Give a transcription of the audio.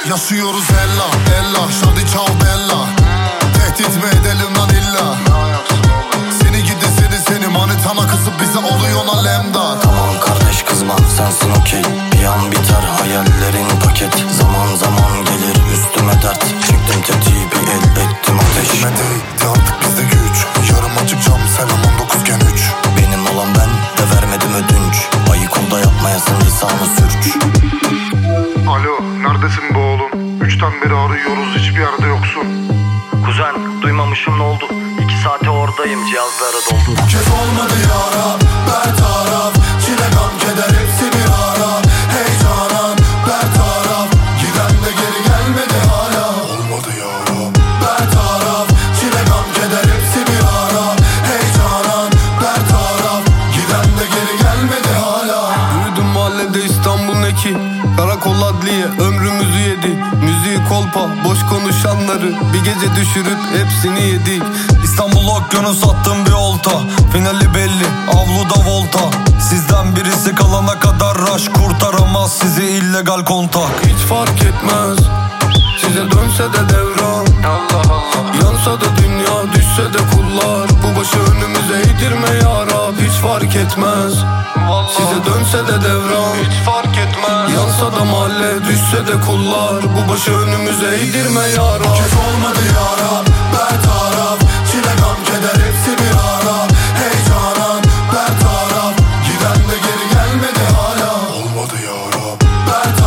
Yaşıyoruz ella ella, şadi çal bella. Tehdit mi edelim lan illa? Seni gidi seni manitana kızıp bize oluyor lan lemdar. Tamam kardeş kızma, sensin okey. Bir an biter hayallerin paket. Zaman zaman gelir üstüme dert. Çektim tetiği bir el ettim ateş. Kime değdi artık bizde güç. Yarım açık cam selam 19 gen 3. Benim olan ben de vermedim ödünç. Ayık ol da yapmayasın lisanı sürç. Alo neredesin be oğlum? 3'ten beri arıyoruz, hiçbir yerde yoksun. Kuzen duymamışım ne oldu? 2 saate oradayım, cihazlara doldu. Bu kez olmadı yara, bertaraf. Çile gam keder hepsi bir ara. Heyecanan bertaraf. Giden de geri gelmedi hala. Olmadı yara, bertaraf. Çile gam keder hepsi bir ara. Heyecanan bertaraf. Giden de geri gelmedi hala. Yürüdüm mahallede İstanbul neki. Karakol adliye ömrümüzü yedi. Müziği kolpa boş konuşanları bir gece düşürüp hepsini yedik. İstanbul okyanus attım bir olta. Finali belli avluda volta. Sizden birisi kalana kadar rush kurtaramaz sizi illegal kontak. Hiç fark etmez size dönse de devran. Allah Allah. Yansa da dünya düşse de kullar. Bu başı önümüze eğdirme ya Rab. Hiç fark etmez size dönse de devran. Hiç fark etmez. Yansa da mahalle düşse de kullar. Bu başı önümüze eğdirme ya Rab. Bu kez olmadı yara, bertaraf. Çile gam keder hepsi bir ara. Heyecanan bertaraf. Giden de geri gelmedi hala. Olmadı yara, bertaraf.